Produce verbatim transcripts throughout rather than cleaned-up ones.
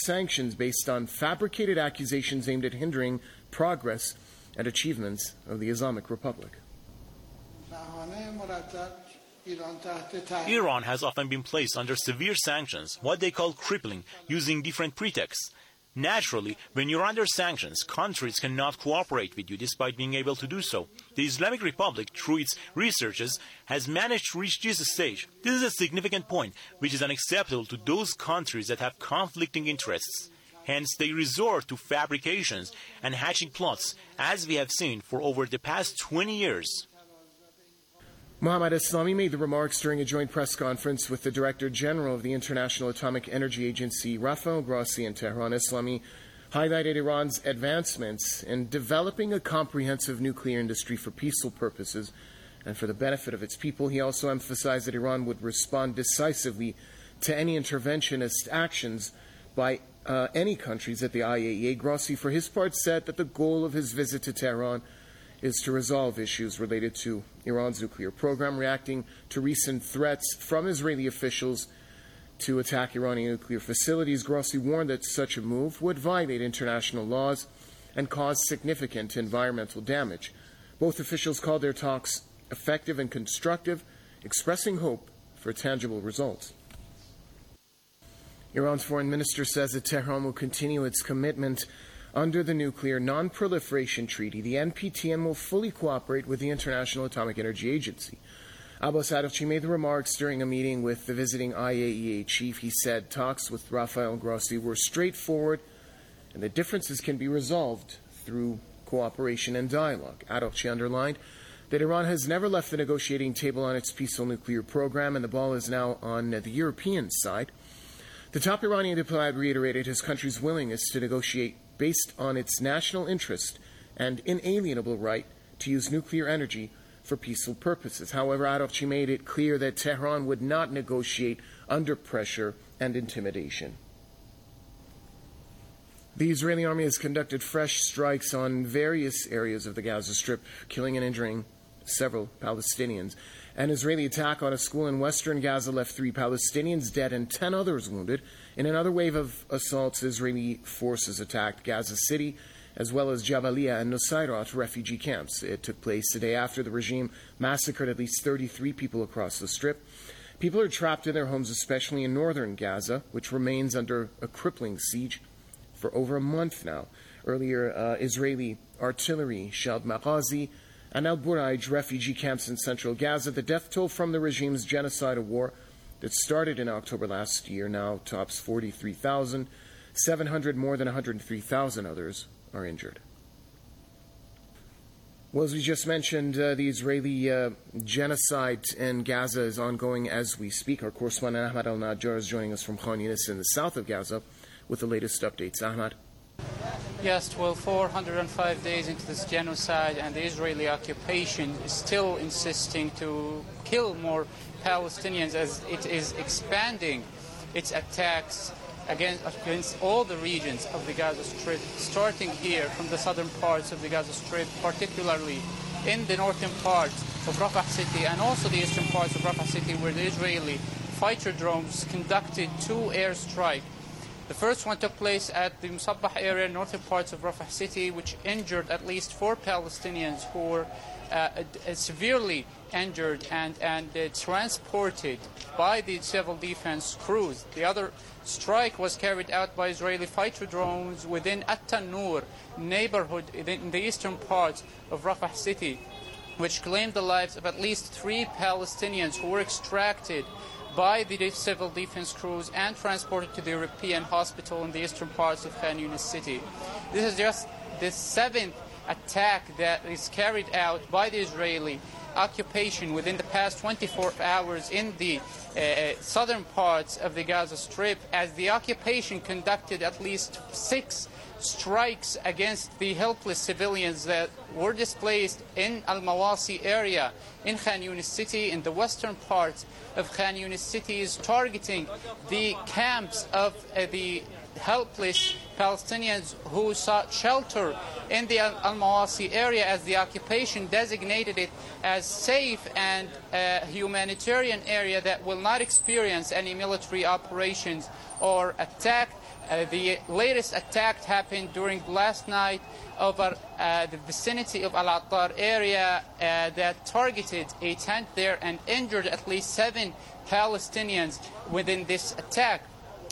sanctions based on fabricated accusations aimed at hindering progress and achievements of the Islamic Republic. Iran has often been placed under severe sanctions, what they call crippling, using different pretexts. Naturally, when you're under sanctions, countries cannot cooperate with you despite being able to do so. The Islamic Republic, through its researches, has managed to reach this stage. This is a significant point, which is unacceptable to those countries that have conflicting interests. Hence, they resort to fabrications and hatching plots, as we have seen for over the past twenty years. Mohammad Eslami made the remarks during a joint press conference with the Director General of the International Atomic Energy Agency, Rafael Grossi, in Tehran. Eslami highlighted Iran's advancements in developing a comprehensive nuclear industry for peaceful purposes and for the benefit of its people. He also emphasized that Iran would respond decisively to any interventionist actions by uh, any countries at the I A E A. Grossi, for his part, said that the goal of his visit to Tehran is to resolve issues related to Iran's nuclear program, reacting to recent threats from Israeli officials to attack Iranian nuclear facilities. Grossi warned that such a move would violate international laws and cause significant environmental damage. Both officials called their talks effective and constructive, expressing hope for tangible results. Iran's foreign minister says that Tehran will continue its commitment under the Nuclear Non-Proliferation Treaty, the N P T, and will fully cooperate with the International Atomic Energy Agency. Abbas Araghchi made the remarks during a meeting with the visiting I A E A chief. He said talks with Rafael Grossi were straightforward and that differences can be resolved through cooperation and dialogue. Araghchi underlined that Iran has never left the negotiating table on its peaceful nuclear program, and the ball is now on the European side. The top Iranian diplomat reiterated his country's willingness to negotiate based on its national interest and inalienable right to use nuclear energy for peaceful purposes. However, Araghchi made it clear that Tehran would not negotiate under pressure and intimidation. The Israeli army has conducted fresh strikes on various areas of the Gaza Strip, killing and injuring several Palestinians. An Israeli attack on a school in western Gaza left three Palestinians dead and ten others wounded. In another wave of assaults, Israeli forces attacked Gaza City, as well as Jabalia and Nusayrat refugee camps. It took place the day after the regime massacred at least thirty-three people across the Strip. People are trapped in their homes, especially in northern Gaza, which remains under a crippling siege for over a month now. Earlier, uh, Israeli artillery shelled Maghazi and Al Buraij refugee camps in central Gaza. The death toll from the regime's genocidal war that started in October last year now tops forty-three thousand. seven hundred more than one hundred three thousand others are injured. Well, as we just mentioned, uh, the Israeli uh, genocide in Gaza is ongoing as we speak. Our correspondent Ahmad Al-Najjar is joining us from Khan Yunis in the south of Gaza with the latest updates. Ahmad. Yes, well, four hundred five days into this genocide, and the Israeli occupation is still insisting to kill more Palestinians as it is expanding its attacks against, against all the regions of the Gaza Strip, starting here from the southern parts of the Gaza Strip, particularly in the northern parts of Rafah City and also the eastern parts of Rafah City, where the Israeli fighter drones conducted two airstrikes. The first one took place at the Musabbah area, northern parts of Rafah City, which injured at least four Palestinians who were uh, uh, severely injured and, and uh, transported by the civil defense crews. The other strike was carried out by Israeli fighter drones within At-Tanur neighborhood in the eastern parts of Rafah City, which claimed the lives of at least three Palestinians who were extracted by the civil defense crews and transported to the European hospital in the eastern parts of Khan Yunis city. This is just the seventh attack that is carried out by the Israeli occupation within the past twenty-four hours in the uh, southern parts of the Gaza Strip, as the occupation conducted at least six strikes against the helpless civilians that were displaced in Al-Mawasi area in Khan Yunis city, in the western parts of Khan Yunis city, is targeting the camps of uh, the helpless Palestinians who sought shelter in the Al-Mawasi area, as the occupation designated it as safe and uh, humanitarian area that will not experience any military operations or attack. Uh, the latest attack happened during last night over uh, the vicinity of Al-Attar area uh, that targeted a tent there and injured at least seven Palestinians within this attack.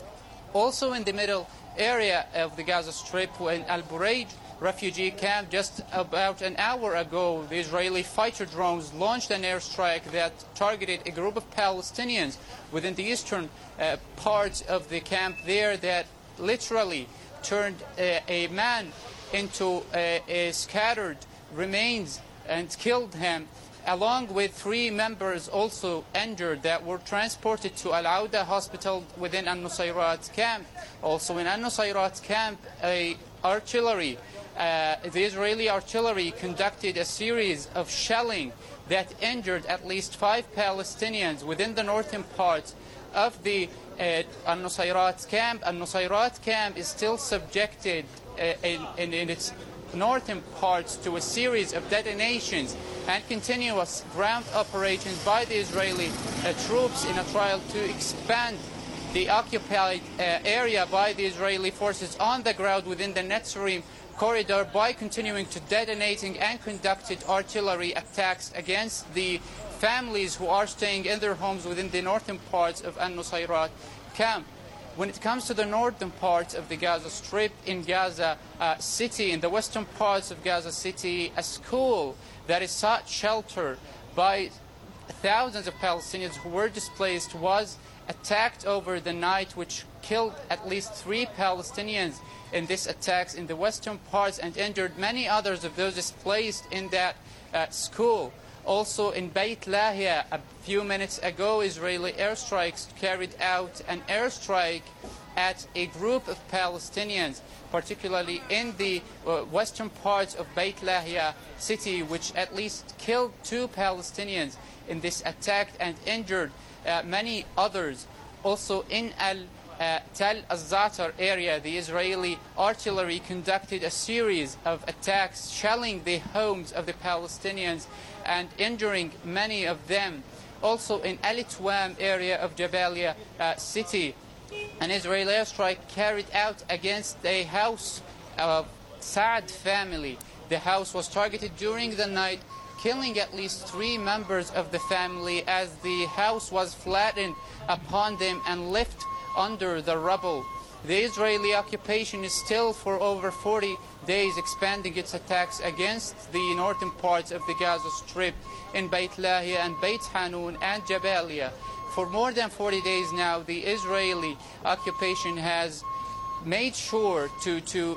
Also in the middle area of the Gaza Strip, in Al-Buraij refugee camp, just about an hour ago, the Israeli fighter drones launched an airstrike that targeted a group of Palestinians within the eastern uh, part of the camp there that literally turned uh, a man into uh, a scattered remains and killed him, along with three members also injured that were transported to Al-Auda hospital within Al-Nusayrat camp. Also in Al-Nusayrat camp, a artillery, uh, the Israeli artillery conducted a series of shelling that injured at least five Palestinians within the northern part of the uh, Al-Nusayrat camp. Al-Nusayrat camp is still subjected uh, in, in, in its northern parts to a series of detonations and continuous ground operations by the Israeli uh, troops in a trial to expand the occupied uh, area by the Israeli forces on the ground within the Netzarim corridor by continuing to detonating and conducted artillery attacks against the families who are staying in their homes within the northern parts of Al-Nusayrat camp. When it comes to the northern part of the Gaza Strip, in Gaza uh, City, in the western parts of Gaza City, a school that is sought shelter by thousands of Palestinians who were displaced was attacked over the night, which killed at least three Palestinians in these attacks in the western parts and injured many others of those displaced in that uh, school. Also in Beit Lahia, a few minutes ago, Israeli airstrikes carried out an airstrike at a group of Palestinians, particularly in the uh, western parts of Beit Lahia city, which at least killed two Palestinians in this attack and injured uh, many others. Also in Al Uh, Tel Az-Zatar area, the Israeli artillery conducted a series of attacks, shelling the homes of the Palestinians and injuring many of them. Also in Al-Itwam area of Jabalia uh, city, an Israeli airstrike carried out against a house of Saad family. The house was targeted during the night, killing at least three members of the family as the house was flattened upon them and left under the rubble. The Israeli occupation is still for over forty days expanding its attacks against the northern parts of the Gaza Strip in Beit Lahia and Beit Hanun and Jabalia. For more than forty days now, the Israeli occupation has made sure to, to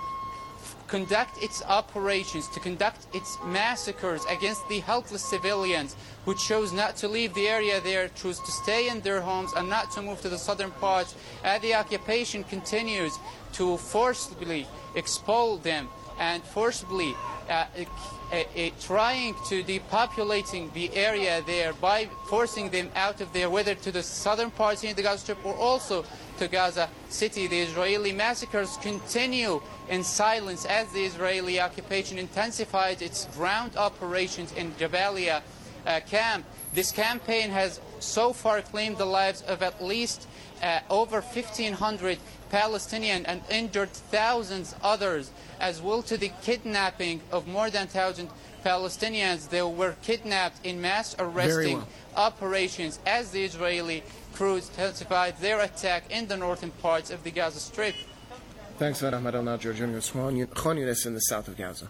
conduct its operations, to conduct its massacres against the helpless civilians who chose not to leave the area there, chose to stay in their homes and not to move to the southern parts. And the occupation continues to forcibly expel them and forcibly uh, uh, uh, trying to depopulating the area there by forcing them out of there, whether to the southern parts in the Gaza Strip or also to Gaza City. The Israeli massacres continue in silence as the Israeli occupation intensifies its ground operations in Jabalia uh, camp. This campaign has so far claimed the lives of at least uh, over fifteen hundred Palestinians and injured thousands others, as well to the kidnapping of more than one thousand Palestinians. They were kidnapped in mass arresting well. operations as the Israeli crews intensified their attack in the northern parts of the Gaza Strip. Thanks, Ahmed Al-Najjar, joining us from Khan Yunis in the south of Gaza.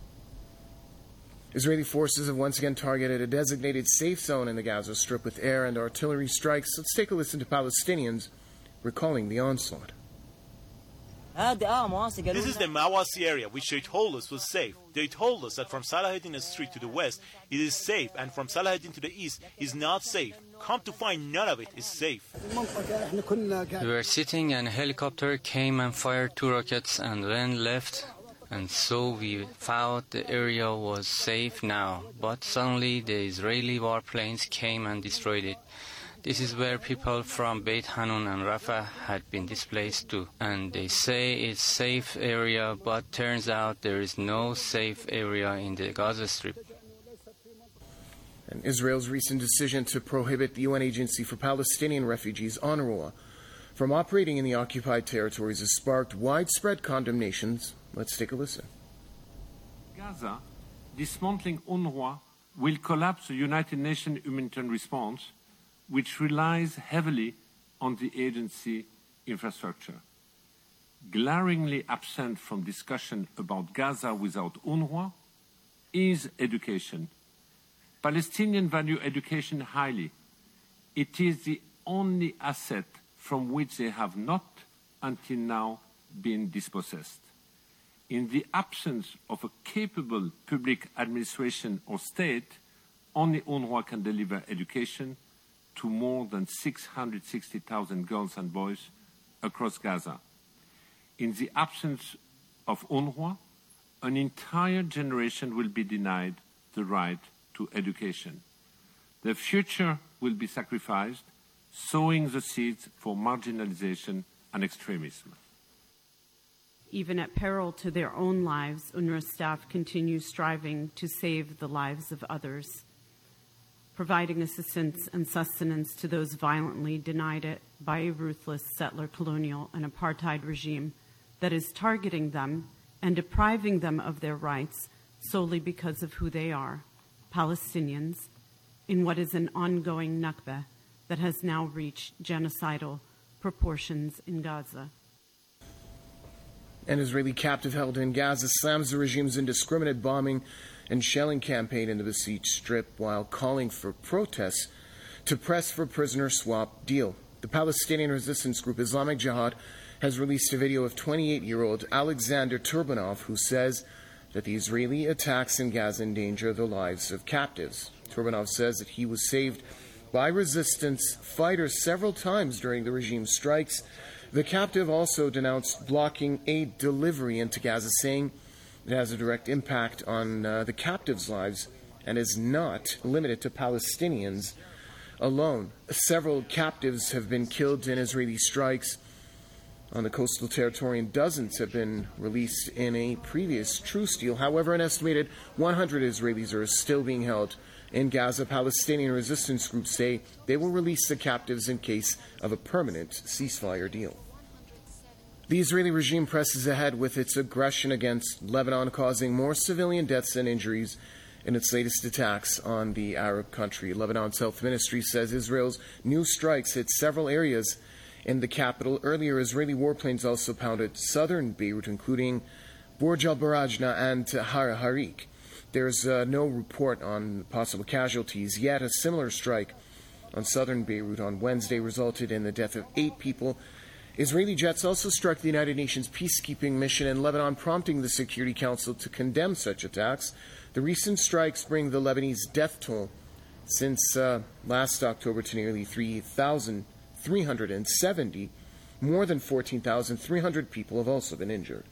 Israeli forces have once again targeted a designated safe zone in the Gaza Strip with air and artillery strikes. Let's take a listen to Palestinians recalling the onslaught. This is the Mawasi area, which they told us was safe. They told us that from Salahuddin Street to the west, it is safe, and from Salahuddin to the east is not safe. Come to find, none of it is safe. We were sitting and a helicopter came and fired two rockets and then left. And so we thought the area was safe now. But suddenly the Israeli warplanes came and destroyed it. This is where people from Beit Hanun and Rafah had been displaced to. And they say it's safe area, but turns out there is no safe area in the Gaza Strip. And Israel's recent decision to prohibit the U N Agency for Palestinian Refugees, UNRWA, from operating in the occupied territories has sparked widespread condemnations. Let's take a listen. Gaza, dismantling UNRWA will collapse the United Nations humanitarian response, which relies heavily on the agency infrastructure. Glaringly absent from discussion about Gaza without UNRWA is education. Palestinians value education highly. It is the only asset from which they have not, until now, been dispossessed. In the absence of a capable public administration or state, only UNRWA can deliver education to more than six hundred sixty thousand girls and boys across Gaza. In the absence of UNRWA, an entire generation will be denied the right to education. Their future will be sacrificed, sowing the seeds for marginalization and extremism. Even at peril to their own lives, UNRWA staff continue striving to save the lives of others, providing assistance and sustenance to those violently denied it by a ruthless settler colonial and apartheid regime that is targeting them and depriving them of their rights solely because of who they are, Palestinians, in what is an ongoing Nakba that has now reached genocidal proportions in Gaza. An Israeli captive held in Gaza slams the regime's indiscriminate bombing and shelling campaign in the besieged strip while calling for protests to press for prisoner swap deal. The Palestinian resistance group Islamic Jihad has released a video of twenty-eight-year-old Alexander Turbanov, who says that the Israeli attacks in Gaza endanger the lives of captives. Turbanov says that he was saved by resistance fighters several times during the regime's strikes. The captive also denounced blocking aid delivery into Gaza, saying it has a direct impact on uh, the captives' lives and is not limited to Palestinians alone. Several captives have been killed in Israeli strikes on the coastal territory, and dozens have been released in a previous truce deal. However, an estimated one hundred Israelis are still being held in Gaza. Palestinian resistance groups say they will release the captives in case of a permanent ceasefire deal. The Israeli regime presses ahead with its aggression against Lebanon, causing more civilian deaths and injuries in its latest attacks on the Arab country. Lebanon's health ministry says Israel's new strikes hit several areas in the capital. Earlier, Israeli warplanes also pounded southern Beirut, including Burj al-Barajna and Har Harik. There's uh, no report on possible casualties yet. A similar strike on southern Beirut on Wednesday resulted in the death of eight people. Israeli jets also struck the United Nations peacekeeping mission in Lebanon, prompting the Security Council to condemn such attacks. The recent strikes bring the Lebanese death toll since uh, last October to nearly three thousand three hundred seventy. More than fourteen thousand three hundred people have also been injured.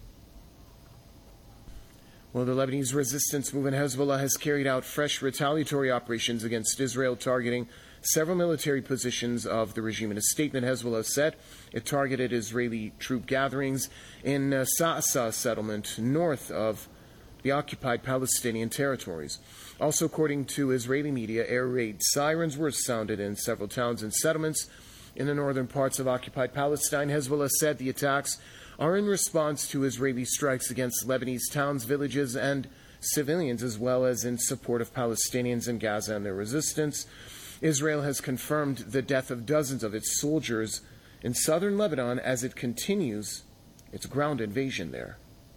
Well, the Lebanese resistance movement Hezbollah has carried out fresh retaliatory operations against Israel, targeting several military positions of the regime. In a statement, Hezbollah said it targeted Israeli troop gatherings in uh, Sa'asa settlement north of the occupied Palestinian territories. Also, according to Israeli media, air raid sirens were sounded in several towns and settlements in the northern parts of occupied Palestine. Hezbollah said the attacks are in response to Israeli strikes against Lebanese towns, villages, and civilians, as well as in support of Palestinians in Gaza and their resistance. Israel has confirmed the death of dozens of its soldiers in southern Lebanon as it continues its ground invasion there.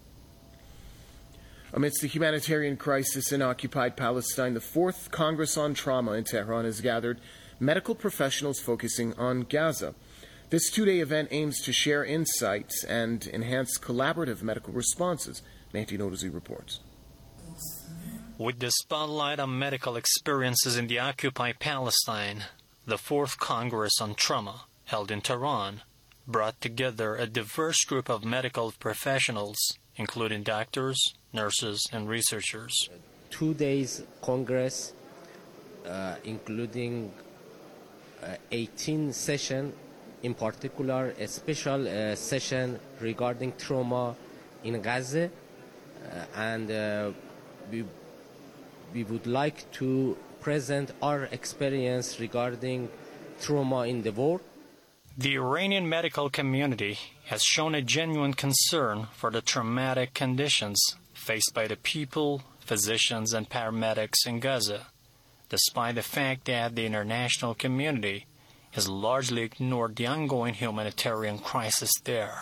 Amidst the humanitarian crisis in occupied Palestine, the Fourth Congress on Trauma in Tehran has gathered medical professionals focusing on Gaza. This two-day event aims to share insights and enhance collaborative medical responses. Mehdi Nodazi reports. With the spotlight on medical experiences in the occupied Palestine, the Fourth Congress on Trauma, held in Tehran, brought together a diverse group of medical professionals, including doctors, nurses, and researchers. Two days Congress, uh, including uh, eighteen sessions, in particular a special uh, session regarding trauma in Gaza, uh, and uh, we, we would like to present our experience regarding trauma in the war. The Iranian medical community has shown a genuine concern for the traumatic conditions faced by the people, physicians, and paramedics in Gaza, despite the fact that the international community has largely ignored the ongoing humanitarian crisis there.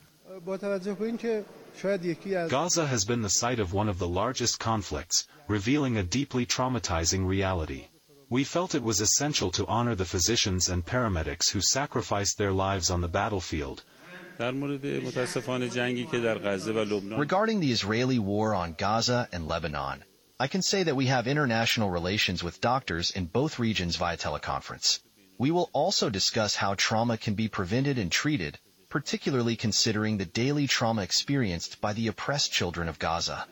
Gaza has been the site of one of the largest conflicts, revealing a deeply traumatizing reality. We felt it was essential to honor the physicians and paramedics who sacrificed their lives on the battlefield. Regarding the Israeli war on Gaza and Lebanon, I can say that we have international relations with doctors in both regions via teleconference. We will also discuss how trauma can be prevented and treated, particularly considering the daily trauma experienced by the oppressed children of Gaza.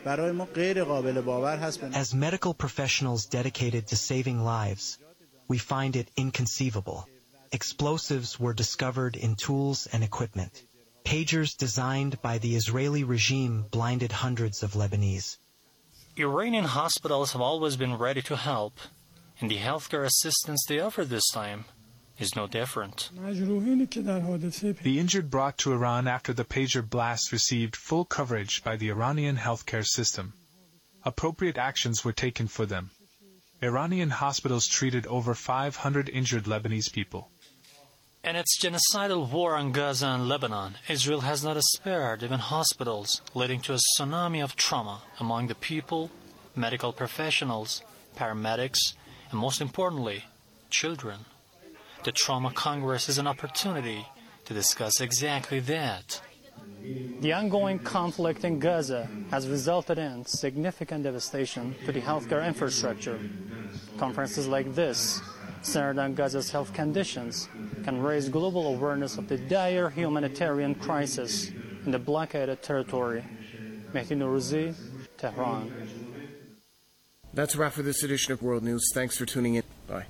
As medical professionals dedicated to saving lives, we find it inconceivable. Explosives were discovered in tools and equipment. Pagers designed by the Israeli regime blinded hundreds of Lebanese. Iranian hospitals have always been ready to help, and the healthcare assistance they offer this time is no different. The injured brought to Iran after the pager blast received full coverage by the Iranian healthcare system. Appropriate actions were taken for them. Iranian hospitals treated over five hundred injured Lebanese people. In its genocidal war on Gaza and Lebanon, Israel has not spared even hospitals, leading to a tsunami of trauma among the people, medical professionals, paramedics, and most importantly, children. The Trauma Congress is an opportunity to discuss exactly that. The ongoing conflict in Gaza has resulted in significant devastation to the healthcare infrastructure. Conferences like this, centered on Gaza's health conditions, can raise global awareness of the dire humanitarian crisis in the blockaded territory. Mehdi Nourouzi, Tehran. That's a wrap for this edition of World News. Thanks for tuning in. Bye.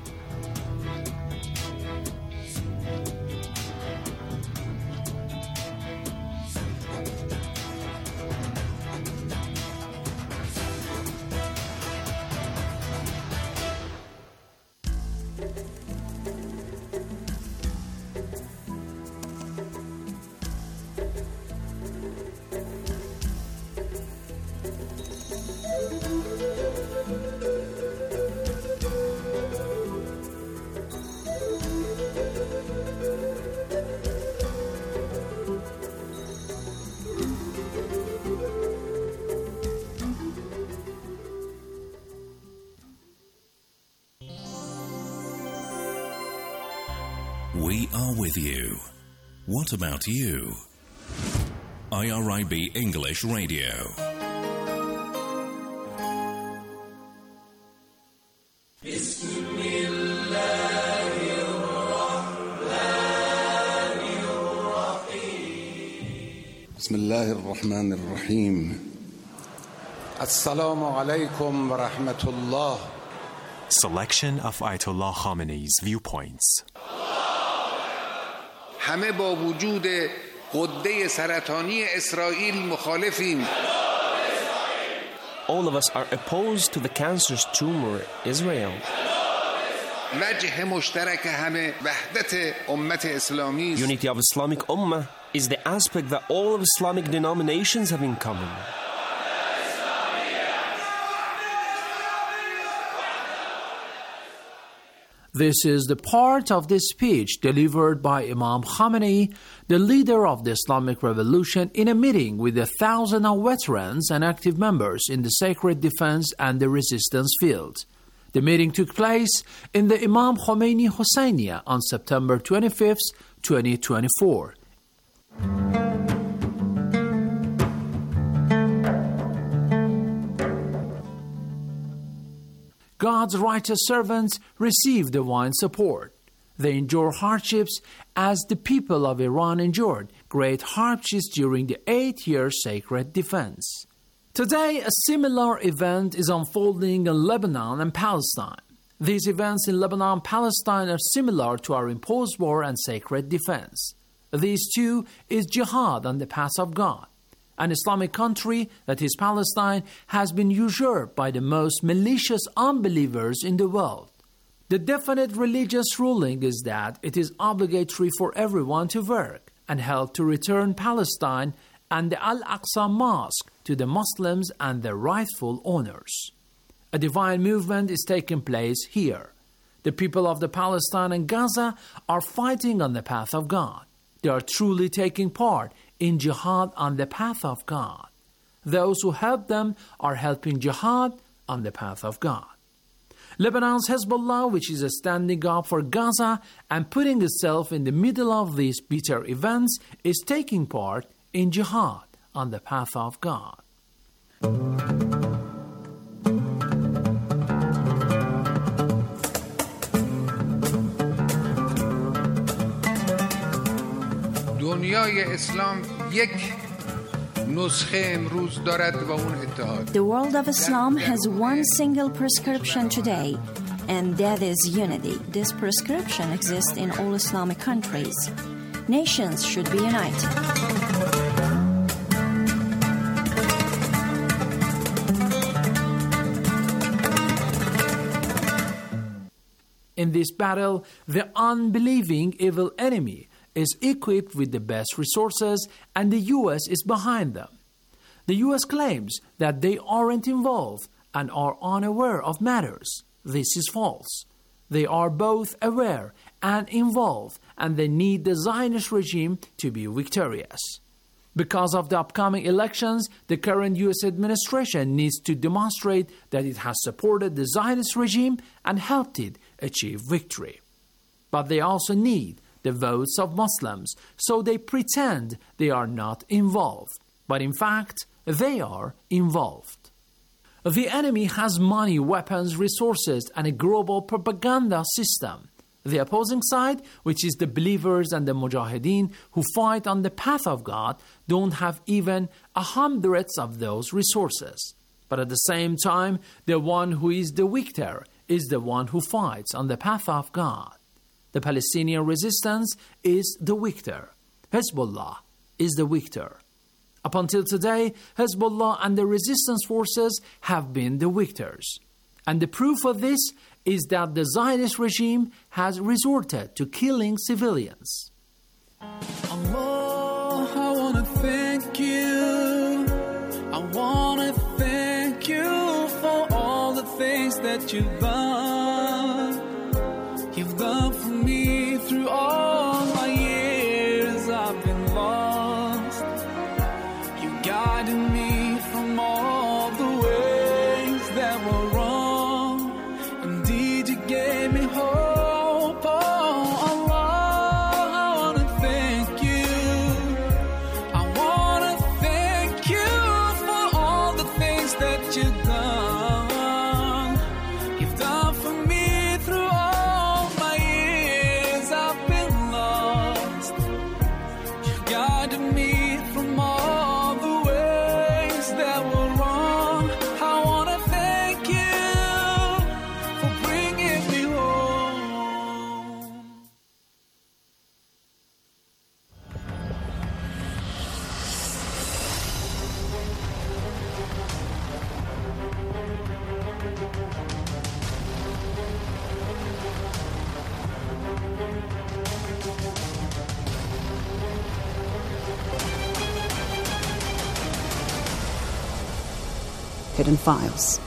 We are with you. What about you? I R I B English Radio. بسم الله الرحمن الرحيم السلام عليكم ورحمة الله. Selection of Ayatollah Khamenei's viewpoints. همه با وجود غده سرطانی اسرائیل مخالفیم. All of us are opposed to the cancerous tumor Israel. وجه مشترک همه وحدت امت اسلامی. Unity of Islamic Ummah is the aspect that all of Islamic denominations have in common. This is the part of the speech delivered by Imam Khamenei, the leader of the Islamic Revolution, in a meeting with a thousand of veterans and active members in the sacred defense and the resistance field. The meeting took place in the Imam Khomeini Hosseiniya on September twenty-fifth, twenty twenty-four. God's righteous servants receive divine support. They endure hardships as the people of Iran endured great hardships during the eight-year sacred defense. Today, a similar event is unfolding in Lebanon and Palestine. These events in Lebanon and Palestine are similar to our imposed war and sacred defense. These two is jihad on the path of God. An Islamic country, that is Palestine, has been usurped by the most malicious unbelievers in the world. The definite religious ruling is that it is obligatory for everyone to work and help to return Palestine and the Al-Aqsa Mosque to the Muslims and their rightful owners. A divine movement is taking place here. The people of the Palestine and Gaza are fighting on the path of God. They are truly taking part in jihad on the path of God. Those who help them are helping jihad on the path of God. Lebanon's Hezbollah, which is standing up for Gaza and putting itself in the middle of these bitter events, is taking part in jihad on the path of God. دنیای اسلام یک نسخه امروز دارد و اون اتحاد. The world of Islam has one single prescription today, and that is unity. This prescription exists in all Islamic countries. Nations should be united. In this battle, the unbelieving evil enemy is equipped with the best resources, and the U S is behind them. The U S claims that they aren't involved and are unaware of matters. This is false. They are both aware and involved, and they need the Zionist regime to be victorious. Because of the upcoming elections, the current U S administration needs to demonstrate that it has supported the Zionist regime and helped it achieve victory. But they also need the votes of Muslims, so they pretend they are not involved. But in fact, they are involved. The enemy has money, weapons, resources, and a global propaganda system. The opposing side, which is the believers and the mujahideen who fight on the path of God, don't have even a hundredth of those resources. But at the same time, the one who is the victor is the one who fights on the path of God. The Palestinian resistance is the victor. Hezbollah is the victor. Up until today, Hezbollah and the resistance forces have been the victors. And the proof of this is that the Zionist regime has resorted to killing civilians. Allah, I want to thank you. I want to thank you for all the things that you've done. You've done for me through all my years I've been lost. You guided me from all the ways that were wrong. Indeed, you gave me hope. Oh, Allah, I want to thank you. I want to thank you for all the things that you've done. You've done for me through all my years I've been lost. You guided me from all the ways that were wrong. I want to thank you for bringing me home. Hidden Files.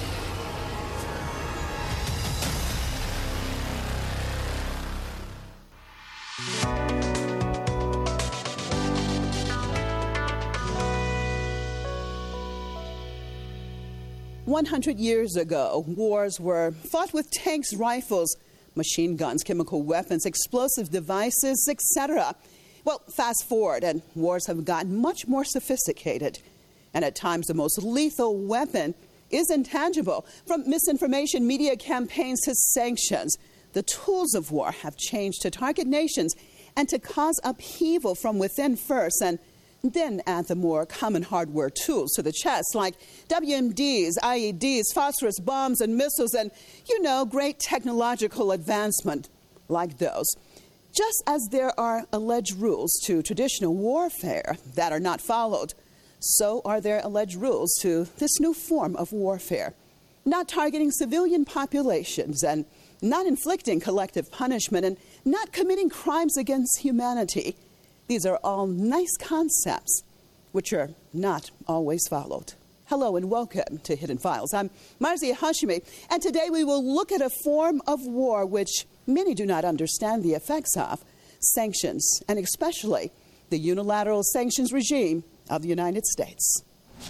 One hundred years ago, wars were fought with tanks, rifles, machine guns, chemical weapons, explosive devices, et cetera. Well, fast forward, and wars have gotten much more sophisticated. And at times, the most lethal weapon is intangible. From misinformation, media campaigns to sanctions, the tools of war have changed to target nations and to cause upheaval from within first, and then add the more common hardware tools to the chest, like W M Ds, I E Ds, phosphorus bombs, and missiles, and, you know, great technological advancement like those. Just as there are alleged rules to traditional warfare that are not followed, so are there alleged rules to this new form of warfare, not targeting civilian populations and not inflicting collective punishment, and not committing crimes against humanity. These are all nice concepts, which are not always followed. Hello and welcome to Hidden Files. I'm Marzia Hashimi, and today we will look at a form of war which many do not understand the effects of, sanctions, and especially the unilateral sanctions regime of the United States.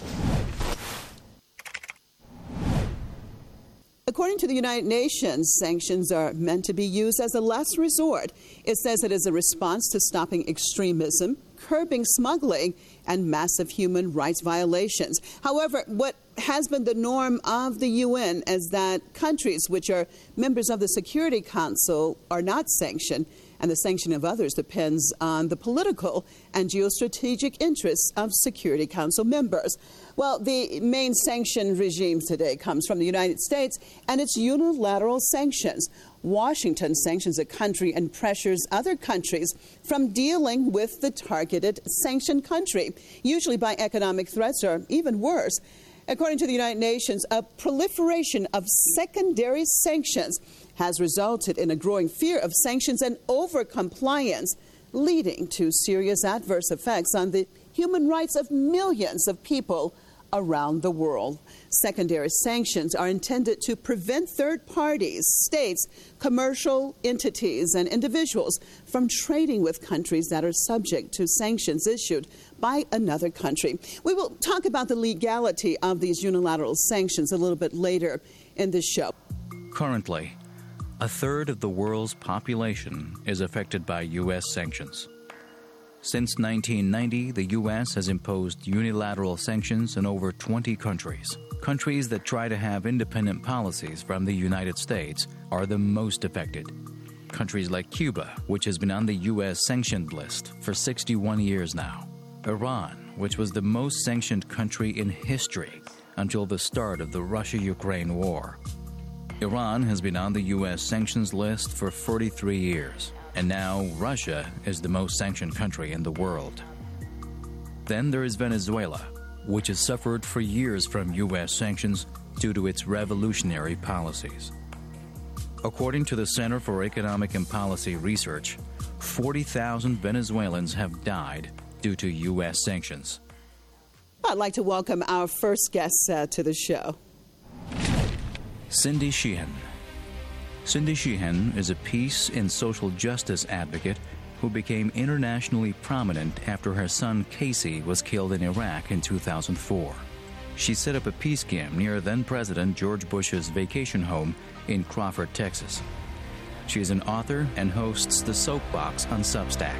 According to the United Nations, sanctions are meant to be used as a last resort. It says it is a response to stopping extremism, curbing smuggling, and massive human rights violations. However, what has been the norm of the U N is that countries which are members of the Security Council are not sanctioned, and the sanction of others depends on the political and geostrategic interests of Security Council members. Well, the main sanction regime today comes from the United States, and it's unilateral sanctions. Washington sanctions a country and pressures other countries from dealing with the targeted sanctioned country, usually by economic threats or even worse. According to the United Nations, a proliferation of secondary sanctions has resulted in a growing fear of sanctions and overcompliance, leading to serious adverse effects on the human rights of millions of people around the world. Secondary sanctions are intended to prevent third parties, states, commercial entities, and individuals from trading with countries that are subject to sanctions issued by another country. We will talk about the legality of these unilateral sanctions a little bit later in this show. Currently, a third of the world's population is affected by U S sanctions. Since nineteen ninety, the U S has imposed unilateral sanctions in over twenty countries. Countries that try to have independent policies from the United States are the most affected. Countries like Cuba, which has been on the U S sanctioned list for sixty-one years now. Iran, which was the most sanctioned country in history until the start of the Russia-Ukraine war. Iran has been on the U S sanctions list for forty-three years. And now Russia is the most sanctioned country in the world. Then there is Venezuela, which has suffered for years from U S sanctions due to its revolutionary policies. According to the Center for Economic and Policy Research, forty thousand Venezuelans have died due to U S sanctions. I'd like to welcome our first guest uh, to the show. Cindy Sheehan. Cindy Sheehan is a peace and social justice advocate who became internationally prominent after her son Casey was killed in Iraq in two thousand four. She set up a peace camp near then-President George Bush's vacation home in Crawford, Texas. She is an author and hosts The Soapbox on Substack.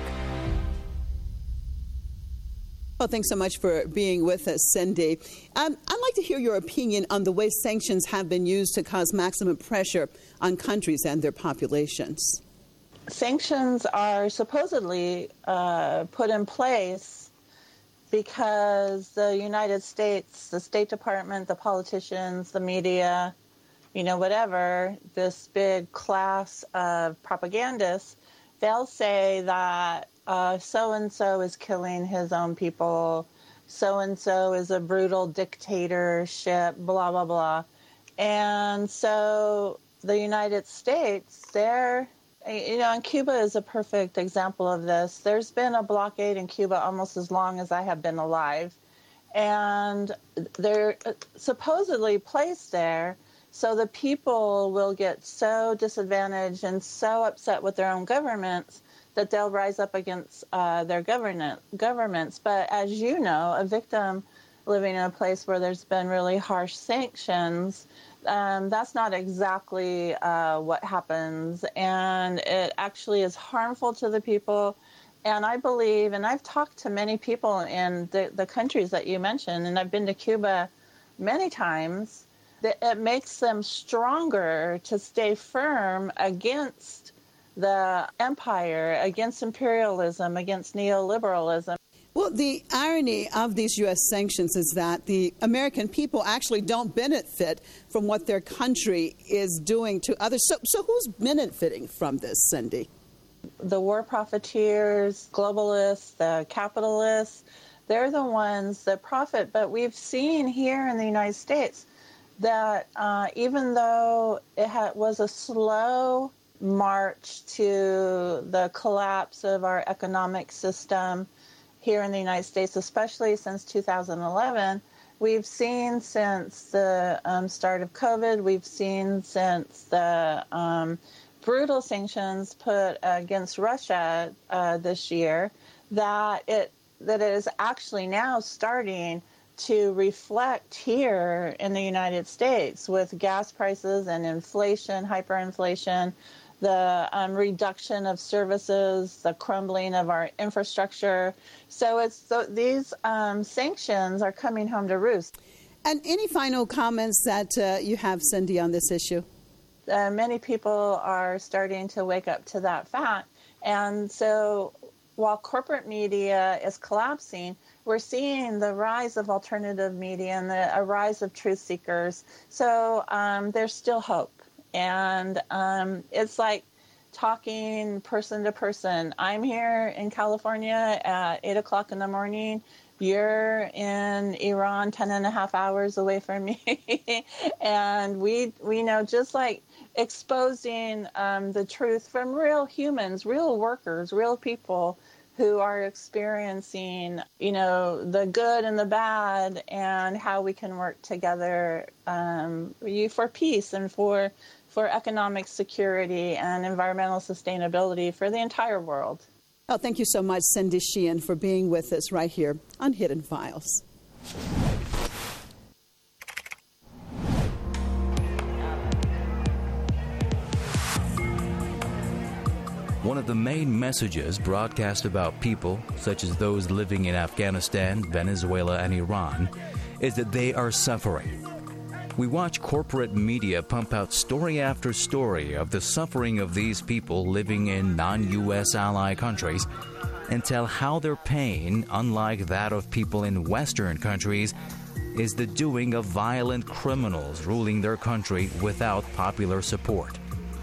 Well, thanks so much for being with us, Cindy. Um, I'd like to hear your opinion on the way sanctions have been used to cause maximum pressure on countries and their populations. Sanctions are supposedly uh, put in place because the United States, the State Department, the politicians, the media, you know, whatever, this big class of propagandists, they'll say that Uh, so-and-so is killing his own people, so-and-so is a brutal dictatorship, blah, blah, blah. And so the United States, they're, you know, and Cuba is a perfect example of this. There's been a blockade in Cuba almost as long as I have been alive. And they're supposedly placed there so the people will get so disadvantaged and so upset with their own governments that they'll rise up against uh, their government, governments. But as you know, a victim living in a place where there's been really harsh sanctions, um, that's not exactly uh, what happens. And it actually is harmful to the people. And I believe, and I've talked to many people in the, the countries that you mentioned, and I've been to Cuba many times, that it makes them stronger to stay firm against the empire, against imperialism, against neoliberalism. Well, the irony of these U S sanctions is that the American people actually don't benefit from what their country is doing to others. So, so who's benefiting from this, Cindy? The war profiteers, globalists, the capitalists, they're the ones that profit. But we've seen here in the United States that uh, even though it ha- was a slow march to the collapse of our economic system here in the United States, especially since two thousand eleven, we've seen since the um, start of COVID, we've seen since the um, brutal sanctions put against Russia uh, this year, that it that it is actually now starting to reflect here in the United States with gas prices and inflation, hyperinflation, the um, reduction of services, the crumbling of our infrastructure. So it's so these um, sanctions are coming home to roost. And any final comments that uh, you have, Cindy, on this issue? Uh, many people are starting to wake up to that fact. And so while corporate media is collapsing, we're seeing the rise of alternative media and the, a rise of truth seekers. So um, there's still hope. And um, it's like talking person to person. I'm here in California at eight o'clock in the morning. You're in Iran ten and a half hours away from me. And we we know, just like exposing um, the truth from real humans, real workers, real people who are experiencing, you know, the good and the bad, and how we can work together um, for peace and for for economic security and environmental sustainability for the entire world. Oh, thank you so much, Cindy Sheehan, for being with us right here on Hidden Files. One of the main messages broadcast about people, such as those living in Afghanistan, Venezuela, and Iran, is that they are suffering. We watch corporate media pump out story after story of the suffering of these people living in non-U S ally countries and tell how their pain, unlike that of people in Western countries, is the doing of violent criminals ruling their country without popular support.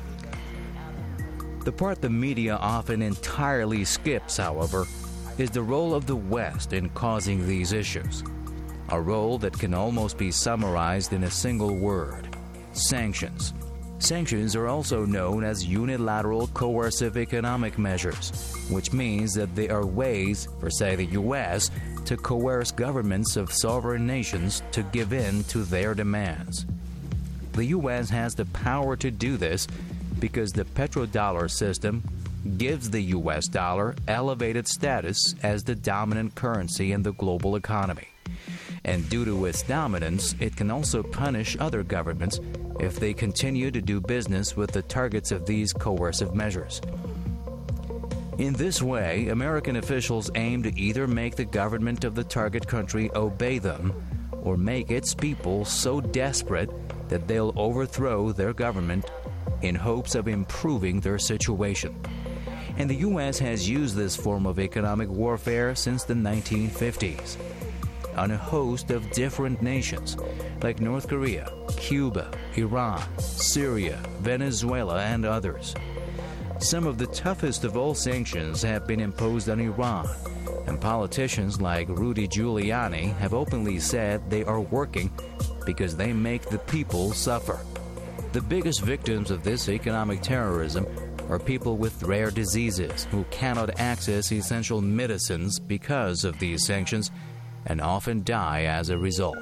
The part the media often entirely skips, however, is the role of the West in causing these issues. A role that can almost be summarized in a single word: sanctions. Sanctions are also known as unilateral coercive economic measures, which means that they are ways for, say, the U S to coerce governments of sovereign nations to give in to their demands. The U S has the power to do this because the petrodollar system gives the U S dollar elevated status as the dominant currency in the global economy. And due to its dominance, it can also punish other governments if they continue to do business with the targets of these coercive measures. In this way, American officials aim to either make the government of the target country obey them, or make its people so desperate that they'll overthrow their government in hopes of improving their situation. And the U S has used this form of economic warfare since the nineteen fifties. On a host of different nations like North Korea, Cuba, Iran, Syria, Venezuela, and others. Some of the toughest of all sanctions have been imposed on Iran, and politicians like Rudy Giuliani have openly said they are working because they make the people suffer. The biggest victims of this economic terrorism are people with rare diseases who cannot access essential medicines because of these sanctions and often die as a result.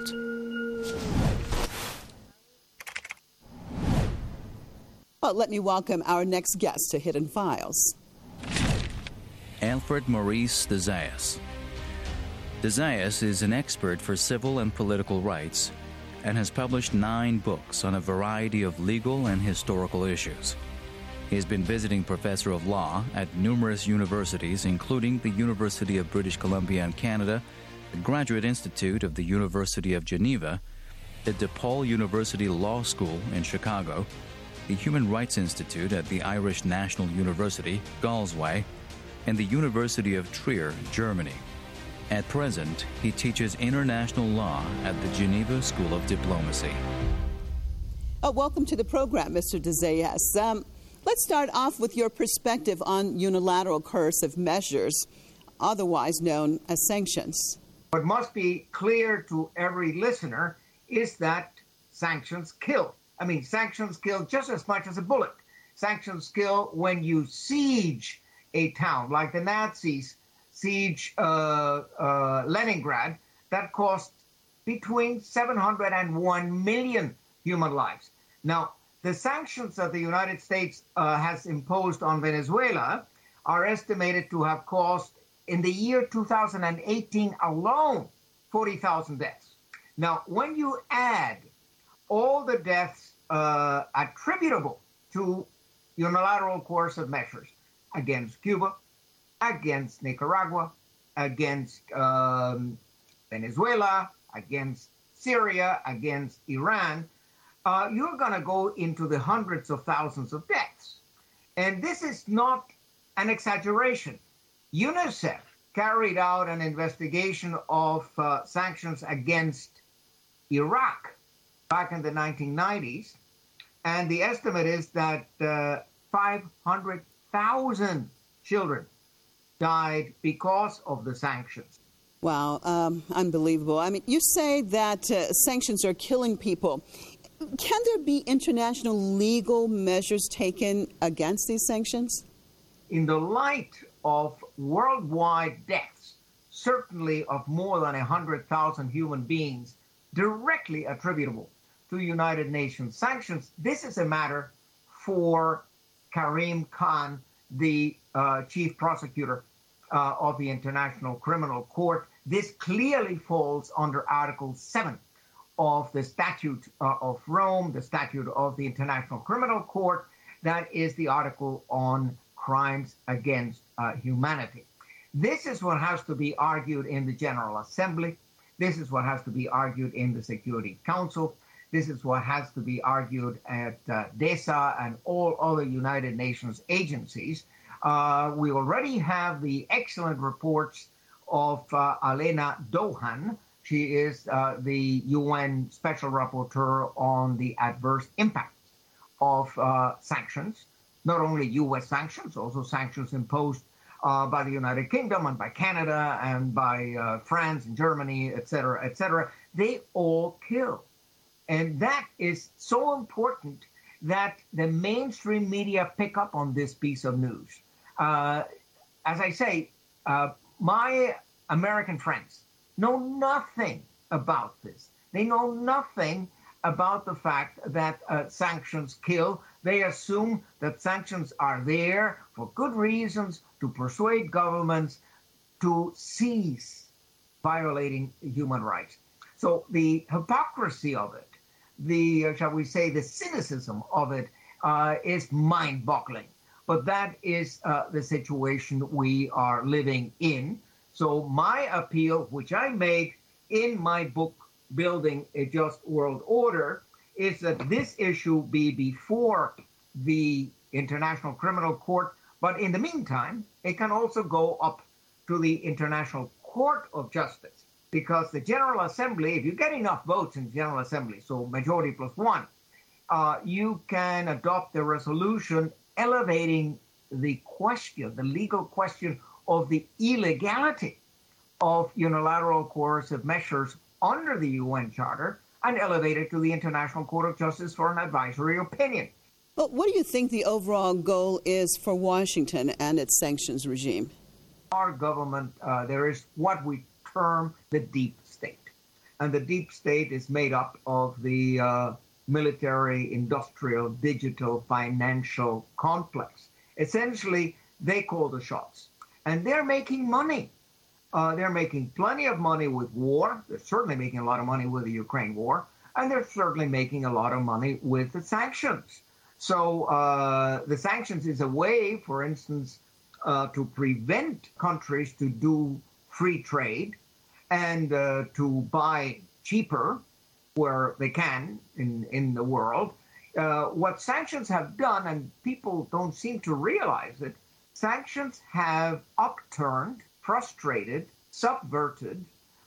Well, let me welcome our next guest to Hidden Files. Alfred Maurice de Zayas. De Zayas is an expert for civil and political rights and has published nine books on a variety of legal and historical issues. He has been visiting professor of law at numerous universities, including the University of British Columbia in Canada, the Graduate Institute of the University of Geneva, the DePaul University Law School in Chicago, the Human Rights Institute at the Irish National University, Galway, and the University of Trier, Germany. At present, he teaches international law at the Geneva School of Diplomacy. Oh, welcome to the program, Mister de Zayas. Um, let's start off with your perspective on unilateral coercive measures, otherwise known as sanctions. What must be clear to every listener is that sanctions kill. I mean, sanctions kill just as much as a bullet. Sanctions kill when you siege a town, like the Nazis siege uh, uh, Leningrad. That cost between seven hundred and one million human lives. Now, the sanctions that the United States uh, has imposed on Venezuela are estimated to have cost, in the year two thousand eighteen alone, forty thousand deaths. Now, when you add all the deaths uh, attributable to unilateral coercive measures against Cuba, against Nicaragua, against um, Venezuela, against Syria, against Iran, uh, you're going to go into the hundreds of thousands of deaths. And this is not an exaggeration. UNICEF carried out an investigation of uh, sanctions against Iraq back in the nineteen nineties, and the estimate is that uh, five hundred thousand children died because of the sanctions. Wow, um, unbelievable. I mean, you say that uh, sanctions are killing people. Can there be international legal measures taken against these sanctions? In the light of worldwide deaths, certainly of more than one hundred thousand human beings directly attributable to United Nations sanctions, this is a matter for Karim Khan, the uh, chief prosecutor uh, of the International Criminal Court. This clearly falls under Article seven of the Statute uh, of Rome, the Statute of the International Criminal Court. That is the article on crimes against uh, humanity. This is what has to be argued in the General Assembly. This is what has to be argued in the Security Council. This is what has to be argued at uh, DESA and all other United Nations agencies. Uh, we already have the excellent reports of uh, Alena Dohan. She is uh, the U N Special Rapporteur on the adverse impact of uh, sanctions, not only U S sanctions, also sanctions imposed uh, by the United Kingdom and by Canada and by uh, France and Germany, et cetera, et cetera. They all kill. And that is so important that the mainstream media pick up on this piece of news. Uh, as I say, uh, my American friends know nothing about this. They know nothing about the fact that uh, sanctions kill. They assume that sanctions are there for good reasons to persuade governments to cease violating human rights. So the hypocrisy of it, the, uh, shall we say, the cynicism of it uh, is mind-boggling. But that is uh, the situation we are living in. So my appeal, which I made in my book, Building a Just World Order, is that this issue be before the International Criminal Court. But in the meantime, it can also go up to the International Court of Justice, because the General Assembly, if you get enough votes in the General Assembly, so majority plus one, uh, you can adopt a resolution elevating the question, the legal question of the illegality of unilateral coercive measures under the U N Charter and elevate it to the International Court of Justice for an advisory opinion. Well, what do you think the overall goal is for Washington and its sanctions regime? Our government, uh, there is what we term the deep state. And the deep state is made up of the uh, military, industrial, digital, financial complex. Essentially, they call the shots. And they're making money. Uh, they're making plenty of money with war. They're certainly making a lot of money with the Ukraine war. And they're certainly making a lot of money with the sanctions. So uh, the sanctions is a way, for instance, uh, to prevent countries to do free trade and uh, to buy cheaper where they can in, in the world. Uh, what sanctions have done, and people don't seem to realize it, sanctions have upturned, frustrated, subverted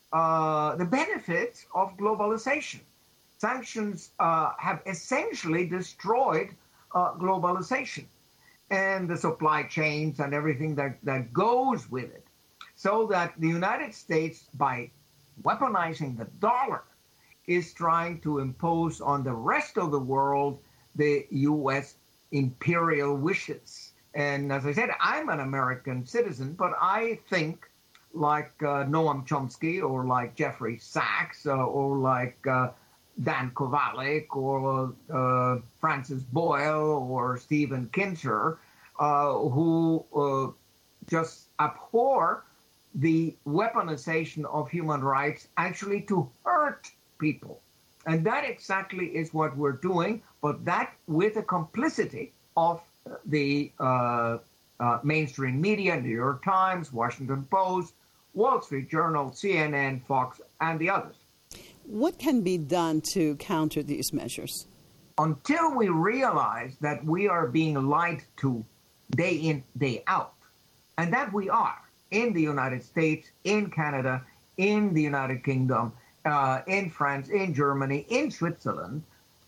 uh, the benefits of globalization. Sanctions uh, have essentially destroyed uh, globalization and the supply chains and everything that, that goes with it. So that the United States, by weaponizing the dollar, is trying to impose on the rest of the world the U S imperial wishes. And as I said, I'm an American citizen, but I think like uh, Noam Chomsky or like Jeffrey Sachs uh, or like uh, Dan Kovalik or uh, Francis Boyle or Stephen Kinzer, uh, who uh, just abhor the weaponization of human rights actually to hurt people. And that exactly is what we're doing, but that with the complicity of the uh, uh, mainstream media, New York Times, Washington Post, Wall Street Journal, C N N, Fox, and the others. What can be done to counter these measures? Until we realize that we are being lied to day in, day out, and that we are in the United States, in Canada, in the United Kingdom, uh, in France, in Germany, in Switzerland,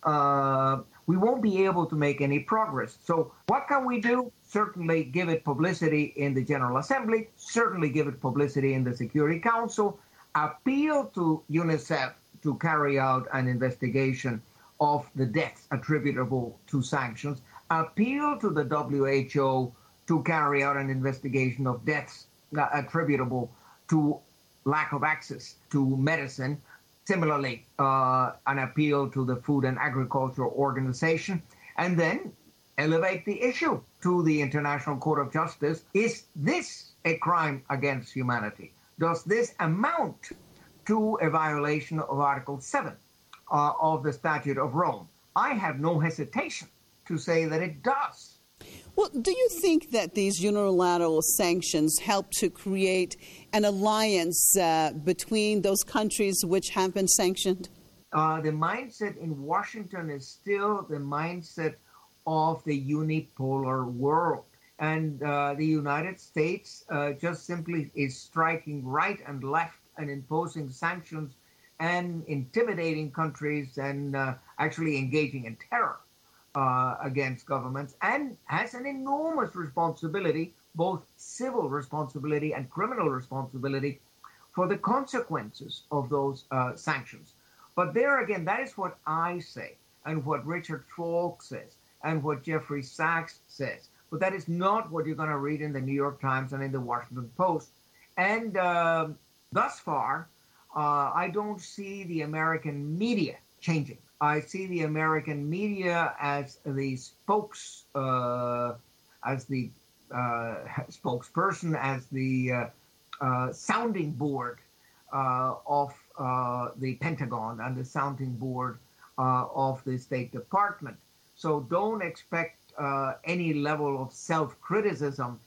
uh, we won't be able to make any progress. So what can we do? Certainly give it publicity in the General Assembly, certainly give it publicity in the Security Council, appeal to UNICEF to carry out an investigation of the deaths attributable to sanctions, appeal to the W H O to carry out an investigation of deaths attributable to lack of access to medicine. Similarly, uh, an appeal to the Food and Agriculture Organization, and then elevate the issue to the International Court of Justice. Is this a crime against humanity? Does this amount to a violation of Article seven uh, of the Statute of Rome? I have no hesitation to say that it does. Well, do you think that these unilateral sanctions help to create an alliance uh, between those countries which have been sanctioned? Uh, the mindset in Washington is still the mindset of the unipolar world. And uh, the United States uh, just simply is striking right and left and imposing sanctions and intimidating countries and uh, actually engaging in terror uh, against governments, and has an enormous responsibility, both civil responsibility and criminal responsibility, for the consequences of those uh, sanctions. But there again, that is what I say, and what Richard Falk says, and what Jeffrey Sachs says. But that is not what you're going to read in the New York Times and in the Washington Post. And uh, thus far, uh, I don't see the American media changing. I see the American media as the spokes, uh, as the uh, spokesperson, as the uh, uh, sounding board uh, of uh, the Pentagon and the sounding board uh, of the State Department. So don't expect uh, any level of self-criticism